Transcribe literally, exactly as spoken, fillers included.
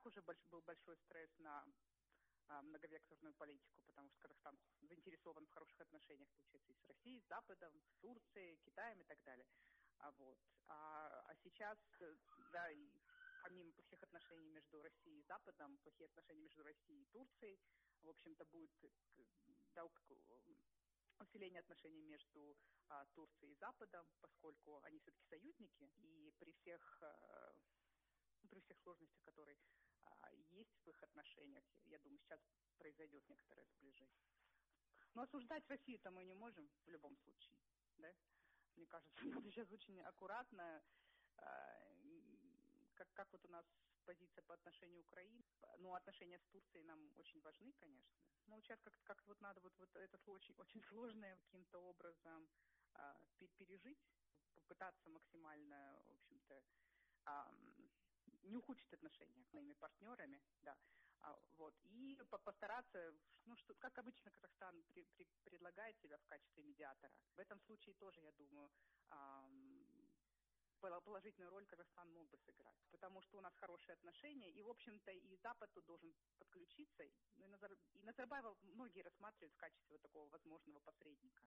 так уже больш, был большой стресс на а, многовекторную политику, потому что Казахстан заинтересован в хороших отношениях, получается, и с Россией, с Западом, с Турцией, Китаем и так далее. А, вот. а, а сейчас, да, и помимо плохих отношений между Россией и Западом, плохие отношения между Россией и Турцией, в общем-то, будет да, усиление отношений между а, Турцией и Западом, поскольку они все-таки союзники, и при всех, а, при всех сложностях, которые а, есть в их отношениях, я думаю, сейчас произойдет некоторое сближение. Но осуждать Россию-то мы не можем в любом случае, да? Мне кажется, надо сейчас очень аккуратно, а, как, как вот у нас позиция по отношению к Украине. Ну, отношения с Турцией нам очень важны, конечно. Но вот сейчас как-то как вот надо вот, вот это очень, очень сложное каким-то образом а, пережить, попытаться максимально, в общем-то, а, не ухудшить отношения с моими партнерами, да, а, вот, и по постараться, ну, что, как обычно Казахстан при, при, предлагает себя в качестве медиатора. В этом случае тоже, я думаю, а, положительную роль Казахстан мог бы сыграть, потому что у нас хорошие отношения, и, в общем-то, и Запад тут должен подключиться, и Назарбаева многие рассматривают в качестве вот такого возможного посредника.